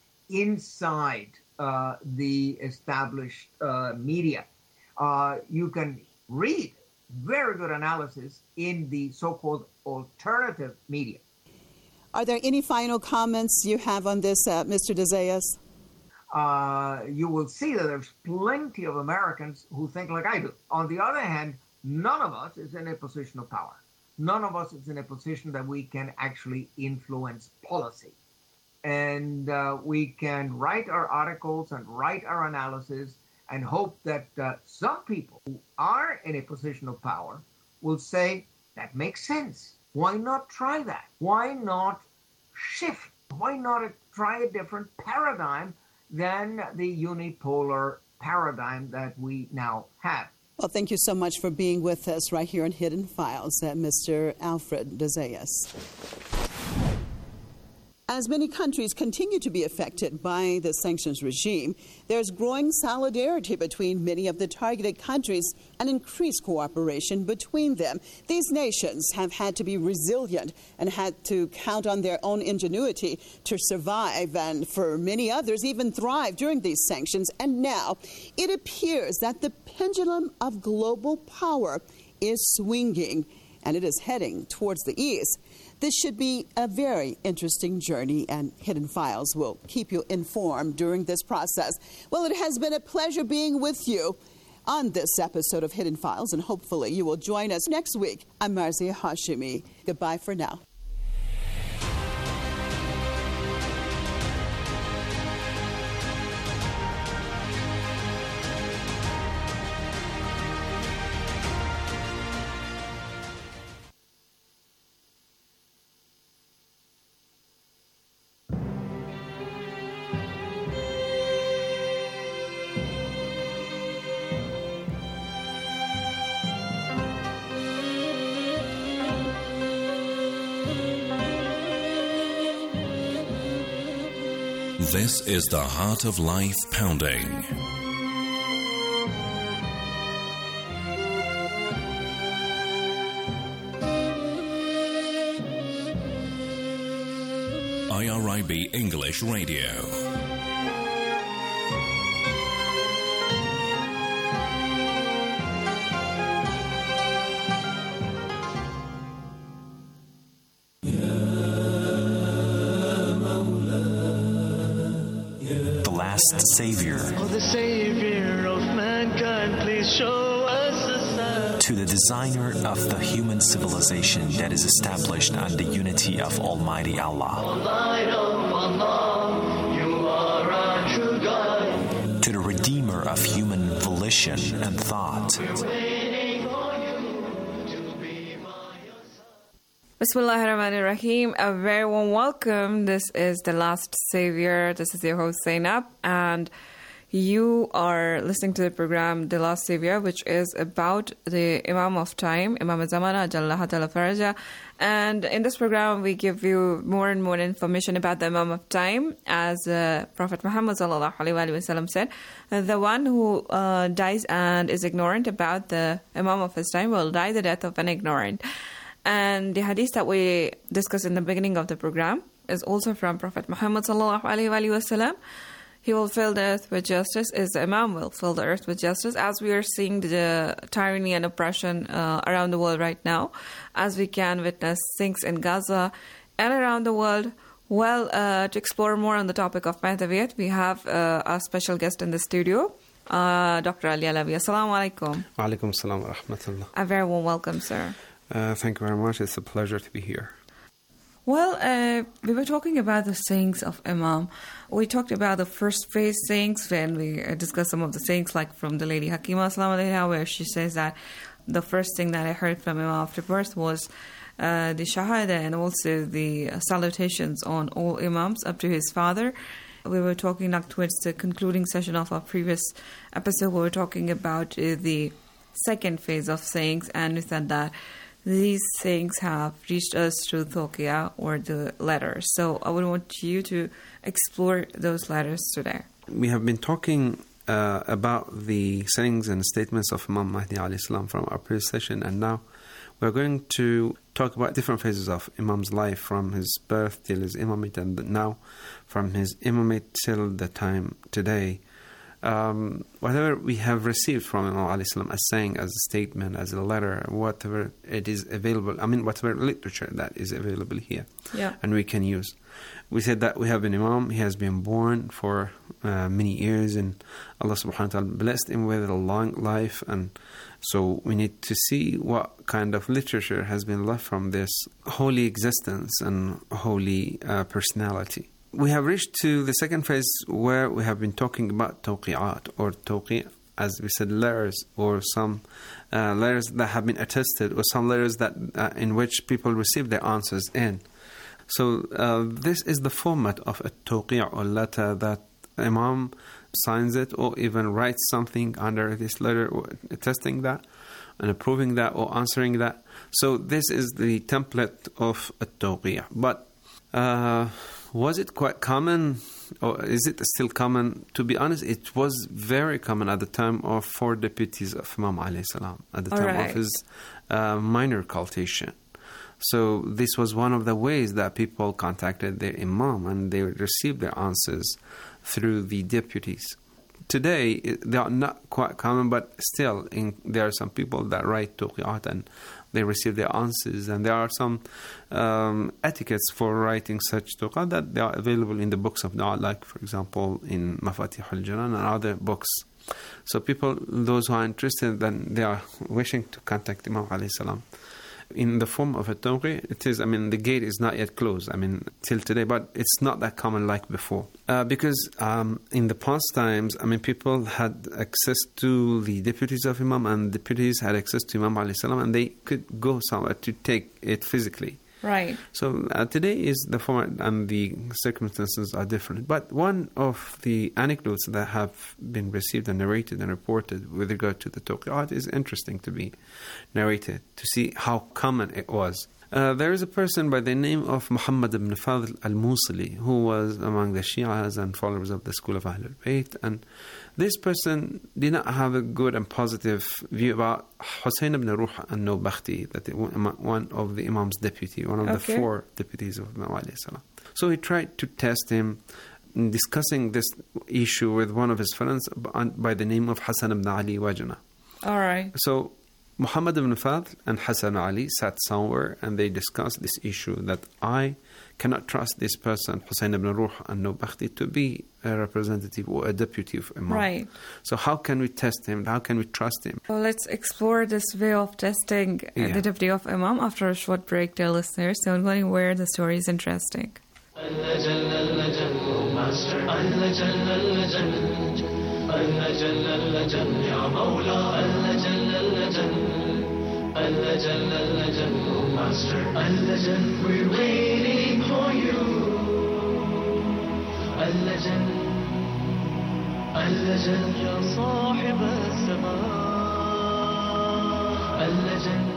inside uh, the established uh, media. Uh, you can read very good analysis in the so-called alternative media. Are there any final comments you have on this, uh, Mister DeZayas? Uh, you will see that there's plenty of Americans who think like I do. On the other hand, none of us is in a position of power. None of us is in a position that we can actually influence policy. And uh, we can write our articles and write our analysis and hope that uh, some people who are in a position of power will say, that makes sense. Why not try that? Why not shift? Why not try a different paradigm than the unipolar paradigm that we now have? Well, thank you so much for being with us right here on Hidden Files, uh, Mister Alfred DeZayas. As many countries continue to be affected by the sanctions regime, there's growing solidarity between many of the targeted countries and increased cooperation between them. These nations have had to be resilient and had to count on their own ingenuity to survive, and for many others, even thrive during these sanctions. And now it appears that the pendulum of global power is swinging, and it is heading towards the east. This should be a very interesting journey, and Hidden Files will keep you informed during this process. Well, it has been a pleasure being with you on this episode of Hidden Files, and hopefully you will join us next week. I'm Marzia Hashimi. Goodbye for now. This is the Heart of Life Pounding. I R I B English Radio. Last Savior. Oh, the Savior of mankind, please show us a sign. To the designer of the human civilization that is established on the unity of Almighty Allah. Light of Allah, you are our true guide. To the redeemer of human volition and thought. Bismillahirrahmanirrahim. A very warm welcome. This is The Last Savior. This is your host Zainab, and you are listening to the program The Last Savior, which is about the Imam of Time, Imam Zamana, Jallaha Ta'ala Faraja. And in this program, we give you more and more information about the Imam of Time. As uh, Prophet Muhammad sallallahu alaihi wasallam said, the one who uh, dies and is ignorant about the Imam of his time will die the death of an ignorant. And the hadith that we discussed in the beginning of the program is also from Prophet Muhammad sallallahu alaihi wasallam. He will fill the earth with justice, as the Imam will fill the earth with justice, as we are seeing the tyranny and oppression uh, around the world right now, as we can witness things in Gaza and around the world. Well, uh, to explore more on the topic of Mahdaviyat, we have uh, a special guest in the studio, uh, Doctor Ali Alavi. Assalamu alaikum. Wa alaikum assalam wa rahmatullah. A very warm welcome, sir. Uh, thank you very much. It's a pleasure to be here. Well, uh, we were talking about the sayings of Imam. We talked about the first phase sayings when we uh, discussed some of the sayings, like from the lady Hakima Assalam alaiha, where she says that the first thing that I heard from Imam after birth was uh, the Shahada and also the uh, salutations on all Imams up to his father. We were talking like towards the concluding session of our previous episode. We were talking about uh, the second phase of sayings, and we said that these things have reached us through Tawqiyah or the letters. So I would want you to explore those letters today. We have been talking uh, about the sayings and statements of Imam Mahdi alayhi salam from our previous session, and now we're going to talk about different phases of Imam's life, from his birth till his imamate, and now from his imamate till the time today. Um, whatever we have received from Imam alayhi salam as saying, as a statement, as a letter, whatever it is available, I mean whatever literature that is available here, yeah. and we can use. We said that we have an Imam, he has been born for uh, many years, and Allah subhanahu wa ta'ala blessed him with a long life, and so we need to see what kind of literature has been left from this holy existence and holy uh, personality. We have reached to the second phase where we have been talking about tawqi'at or tawqi', as we said, letters, or some uh, letters that have been attested, or some letters that uh, in which people receive their answers in. So uh, this is the format of a tawqi' or letter, that Imam signs it or even writes something under this letter, or attesting that and approving that or answering that. So this is the template of a tawqi'. But uh, was it quite common, or is it still common? To be honest, it was very common at the time of four deputies of Imam alayhi salam, at the time right. of his uh, minor cultivation. So this was one of the ways that people contacted their Imam, and they received their answers through the deputies. Today, they are not quite common, but still, in, there are some people that write tuqi'at and they receive their answers, and there are some um, etiquettes for writing such tuqi'at that they are available in the books of dua, like, for example, in Mafatih al-Janan and other books. So people, those who are interested, then they are wishing to contact Imam alayhi salam in the form of a tawqi'. It is, I mean, the gate is not yet closed, I mean, till today, but it's not that common like before. Uh, because um, in the past times, I mean, people had access to the deputies of Imam, and deputies had access to Imam alayhi salam, and they could go somewhere to take it physically. Right. So uh, today is the format, and the circumstances are different. But one of the anecdotes that have been received and narrated and reported with regard to the tawqi'at is interesting to be narrated, to see how common it was. Uh, there is a person by the name of Muhammad ibn Fadl al-Musili, who was among the Shias and followers of the school of Ahlul Bayt, and this person did not have a good and positive view about Hussein ibn Ruh al-Nawbakhti, that one of the Imam's deputy, one of okay. the four deputies of Imam alayhi salam. So he tried to test him, discussing this issue with one of his friends by the name of Hassan ibn Ali Wajna. All right. So Muhammad ibn Fadl and Hassan Ali sat somewhere and they discussed this issue that I cannot trust this person, Hussein ibn Ruh al-Nawbakhti, to be a representative or a deputy of Imam. Right. So how can we test him? How can we trust him? Well, let's explore this way of testing yeah. the deputy of Imam after a short break, dear listeners. Don't go anywhere. The story is interesting. We're waiting for you. اللجن اللجن يا صاحب الزمان اللجن.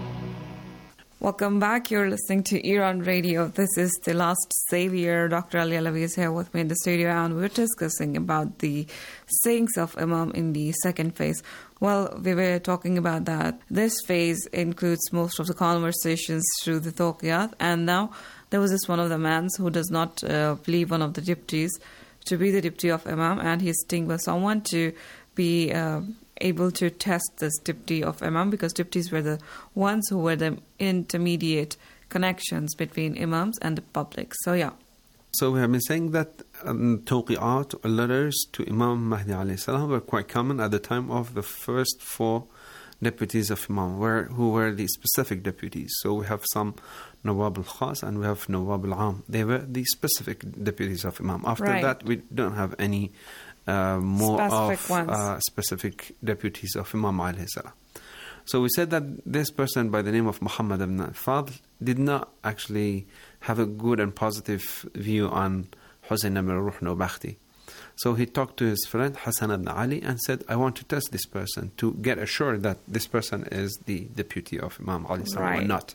Welcome back. You're listening to Iran Radio. This is The Last Savior. Doctor Ali Alavi is here with me in the studio, and we're discussing about the sayings of Imam in the second phase. Well, we were talking about that. This phase includes most of the conversations through the Tawqiyat, and now there was this one of the mans who does not uh, believe one of the deputies to be the deputy of Imam, and he's sitting with someone to be uh, able to test this deputy of Imam, because deputies were the ones who were the intermediate connections between Imams and the public. So, yeah. So we have been saying that um, tawqi'at, or letters to Imam Mahdi alayhi salam, were quite common at the time of the first four deputies of Imam, where, who were the specific deputies. So we have some Nawab al-Khas and we have Nawab al-Am. They were the specific deputies of Imam. After right. that, we don't have any uh, more specific of uh, specific deputies of Imam alayhi salam. So we said that this person by the name of Muhammad ibn Fadl did not actually have a good and positive view on Hussein ibn Ruh al-Nawbakhti. So he talked to his friend Hassan ibn Ali and said, I want to test this person to get assured that this person is the deputy of Imam Ali right. or not.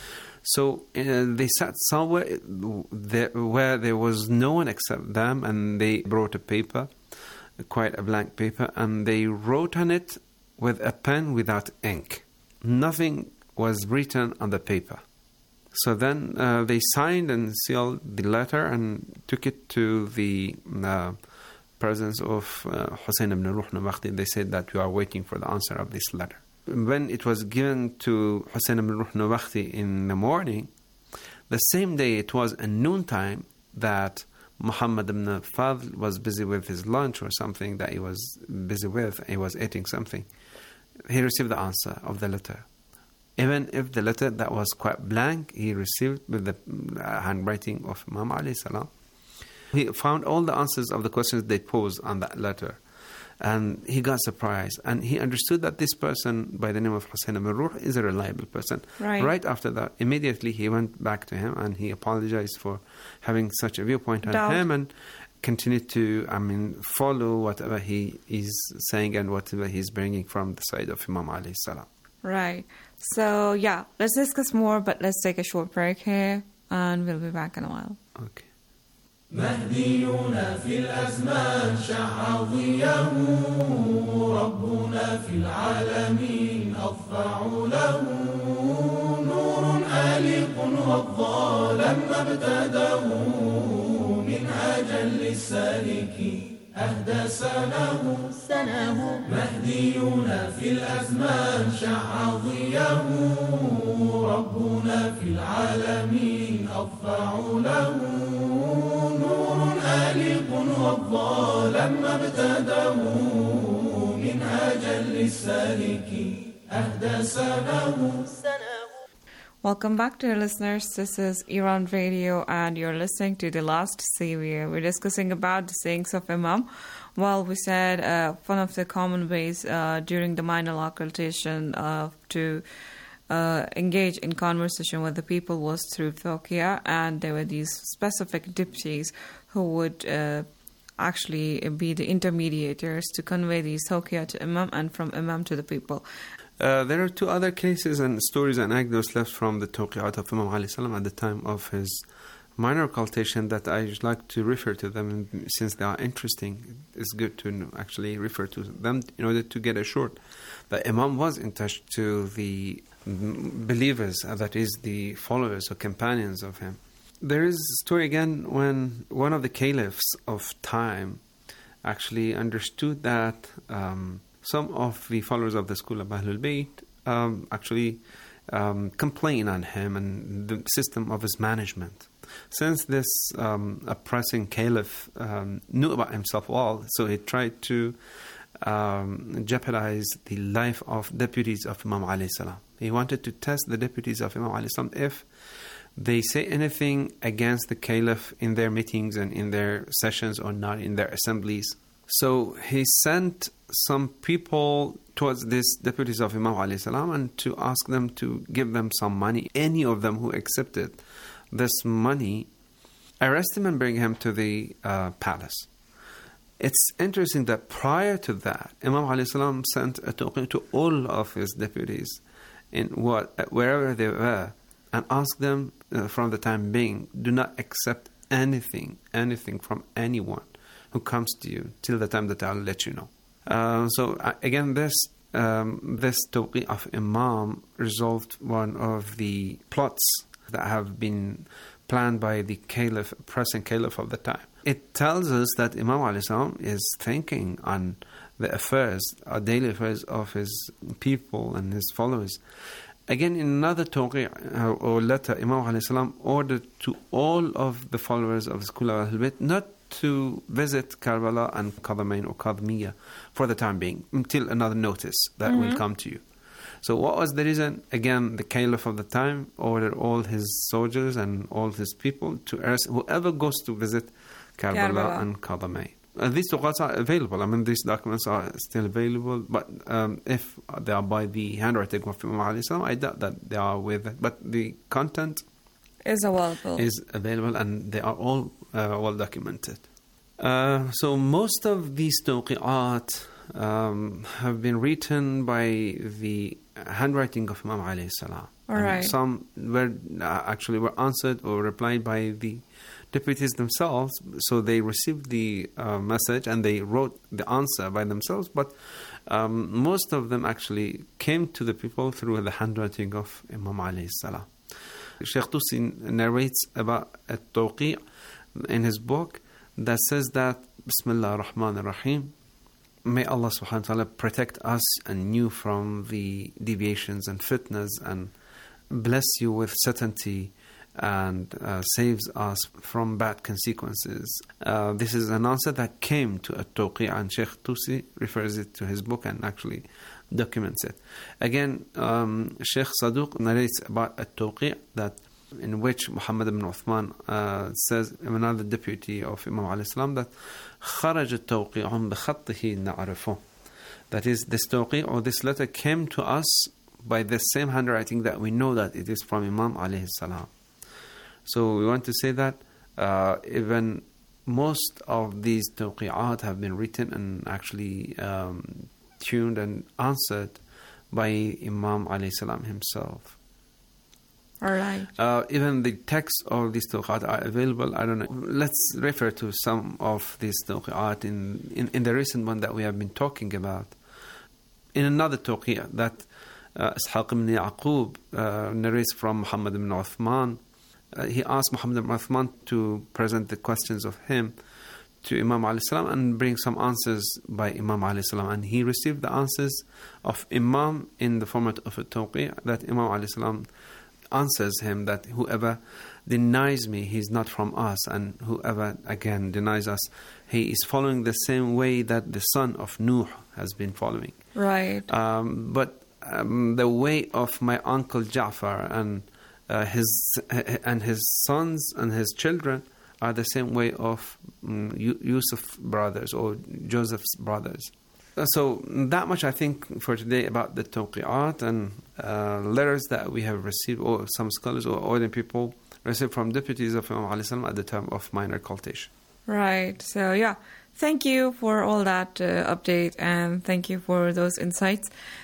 So uh, they sat somewhere there, where there was no one except them, and they brought a paper, quite a blank paper, and they wrote on it with a pen without ink. Nothing was written on the paper. So then uh, they signed and sealed the letter and took it to the uh, presence of uh, Hussein ibn Ruh al-Nawbakhti. They said that we are waiting for the answer of this letter. When it was given to Hussein ibn Ruh al-Nawbakhti in the morning, the same day it was at noontime that Muhammad ibn Fadl was busy with his lunch or something that he was busy with. He was eating something. He received the answer of the letter. Even if the letter that was quite blank, he received with the uh, handwriting of Imam alayhi salam. He found all the answers of the questions they posed on that letter. And he got surprised. And he understood that this person by the name of Hussein ibn Ruh is a reliable person. Right. Right after that, immediately he went back to him and he apologized for having such a viewpoint on Doubt. him and continued to, I mean, follow whatever he is saying and whatever he's bringing from the side of Imam alayhi salam. Right. So, yeah, let's discuss more, but let's take a short break here, and we'll be back in a while. Okay. مهدينا في الأزمان شع ضيه ربنا في العالمين أضفع له نور آلق وضى لما ابتداه منهاجا للسالكين أهدى سناه سناه مهدينا في الأزمان شع ضيه ربنا في العالمين أضفع له نور آلق وضى لما ابتداه منهاجا للسالكين أهدى سناه Welcome back to our listeners. This is Iran Radio and you're listening to The Last Savior. We're discussing about the sayings of Imam. Well, we said uh, one of the common ways uh, during the minor occultation uh, to uh, engage in conversation with the people was through Tawqiyah, and there were these specific deputies who would uh, actually be the intermediators to convey these Tawqiyah to Imam and from Imam to the people. Uh, there are two other cases and stories and anecdotes left from the Tawqi'at of Imam Ali salam at the time of his minor occultation that I would like to refer to them, and since they are interesting. It's good to actually refer to them in order to get assured that Imam was in touch to the believers, that is, the followers or companions of him. There is a story again when one of the caliphs of time actually understood that um, some of the followers of the school of Ahlul Bayt um, actually um, complain on him and the system of his management. Since this um, oppressing caliph um, knew about himself well, so he tried to um, jeopardize the life of deputies of Imam Ali salam. He wanted to test the deputies of Imam Ali salam if they say anything against the caliph in their meetings and in their sessions or not in their assemblies. So he sent some people towards these deputies of Imam Ali salam and to ask them to give them some money. Any of them who accepted this money, arrest him and bring him to the uh, palace. It's interesting that prior to that, Imam Ali salam sent a token to all of his deputies in what wherever they were, and asked them uh, from the time being, do not accept anything, anything from anyone who comes to you till the time that I'll let you know. Uh, so uh, again, this um, this tawqi of Imam resolved one of the plots that have been planned by the caliph, oppressing caliph of the time. It tells us that Imam Ali salam is thinking on the affairs, or daily affairs of his people and his followers. Again, in another tawqi uh, or letter, Imam Ali salam ordered to all of the followers of the school of Ahlul Bayt not to visit Karbala and Qadamain or Qadmiya for the time being, until another notice that mm-hmm. will come to you. So what was the reason? Again, the caliph of the time ordered all his soldiers and all his people to arrest whoever goes to visit Karbala, Karbala. and Qadamain. Uh, these tuqats are available. I mean, these documents are still available, but um, if they are by the handwriting of Imam Ali salam, I doubt that they are with it. But the content is available. Is available, and they are all uh, well documented. Uh, so most of these tawqi'at um, have been written by the handwriting of Imam Ali salam. All right. And some were uh, actually were answered or replied by the deputies themselves, so they received the uh, message and they wrote the answer by themselves, but um, most of them actually came to the people through the handwriting of Imam Ali salam. Sheikh Tusi narrates about a tawqi' in his book that says that Bismillah ar-Rahman ar-Rahim, may Allah subhanahu wa ta'ala protect us and you from the deviations and fitnas, and bless you with certainty and uh, saves us from bad consequences. Uh, this is an answer that came to a tawqi', and Sheikh Tusi refers it to his book and actually documents it. Again, um, Sheikh Saduq narrates about a tawqi' that in which Muhammad ibn Uthman uh, says, another deputy of Imam Ali salam, that خرج التوقيع بخطه نعرفه. That is, this tawqi' or this letter came to us by the same handwriting that we know that it is from Imam alayhi salam. So we want to say that uh, even most of these tawqi'at have been written and actually um, tuned and answered by Imam alayhi salam himself. All right. Uh, even the texts of these tawqi'at are available. I don't know. Let's refer to some of these tawqi'at in, in, in the recent one that we have been talking about. In another tawqi'at that uh, Ishaq ibn Yaqub uh, narrates from Muhammad ibn Uthman, uh, he asked Muhammad ibn Uthman to present the questions of him to Imam alayhi salam and bring some answers by Imam alayhi salam, and he received the answers of Imam in the format of a tawqi' that Imam alayhi salam answers him that whoever denies me, he's not from us, and whoever again denies us, he is following the same way that the son of Nuh has been following. Right. Um, but um, the way of my uncle Ja'far and uh, his and his sons and his children are the same way of um, Yusuf's brothers or Joseph's brothers. So that much I think for today about the tawqi'at and uh, letters that we have received, or some scholars or ordinary people received from deputies of Imam alayhi salam at the time of minor occultation. Right. So yeah, thank you for all that uh, update, and thank you for those insights.